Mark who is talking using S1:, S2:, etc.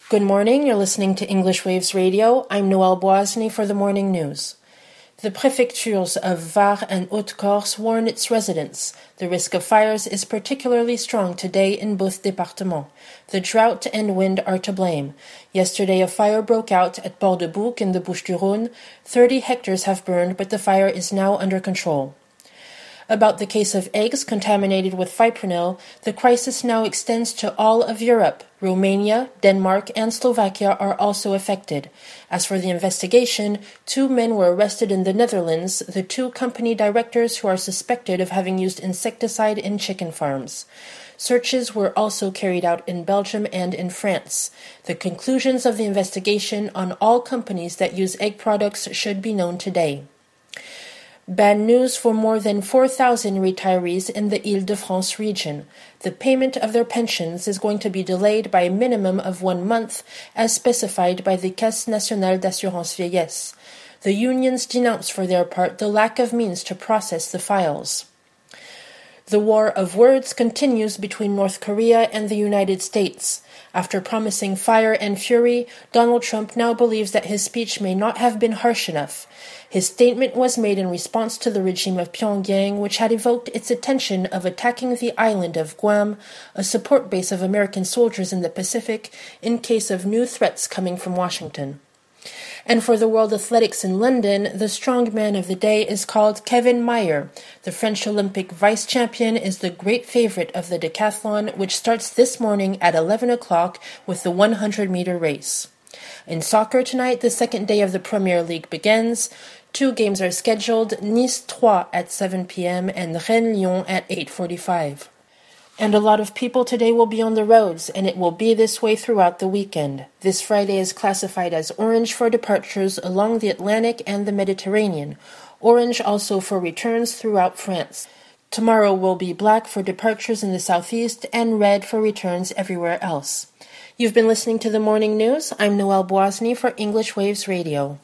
S1: Good morning, you're listening to English Waves Radio. I'm Noelle Boisny for the morning news. The prefectures of Var and Haute-Corse warn its residents. The risk of fires is particularly strong today in both départements. The drought and wind are to blame. Yesterday a fire broke out at Port-de-Bouc in the Bouches-du-Rhône. 30 hectares have burned, but the fire is now under control. About the case of eggs contaminated with fipronil, the crisis now extends to all of Europe. Romania, Denmark, and Slovakia are also affected. As for the investigation, 2 men were arrested in the Netherlands, the 2 company directors who are suspected of having used insecticide in chicken farms. Searches were also carried out in Belgium and in France. The conclusions of the investigation on all companies that use egg products should be known today. Bad news for more than 4,000 retirees in the Île-de-France region. The payment of their pensions is going to be delayed by a minimum of 1 month, as specified by the Caisse nationale d'assurance vieillesse. The unions denounce for their part the lack of means to process the files. The war of words continues between North Korea and the United States. After promising fire and fury, Donald Trump now believes that his speech may not have been harsh enough. His statement was made in response to the regime of Pyongyang, which had evoked its attention of attacking the island of Guam, a support base of American soldiers in the Pacific, in case of new threats coming from Washington. And for the World Athletics in London, the strongman of the day is called Kevin Mayer. The French Olympic vice-champion is the great favorite of the decathlon, which starts this morning at 11 o'clock with the 100-meter race. In soccer tonight, the second day of the Premier League begins. 2 games are scheduled, Nice 3 at 7 p.m. and Rennes-Lyon at 8:45. And a lot of people today will be on the roads, and it will be this way throughout the weekend. This Friday is classified as orange for departures along the Atlantic and the Mediterranean. Orange also for returns throughout France. Tomorrow will be black for departures in the southeast and red for returns everywhere else. You've been listening to the morning news. I'm Noelle Boisny for English Waves Radio.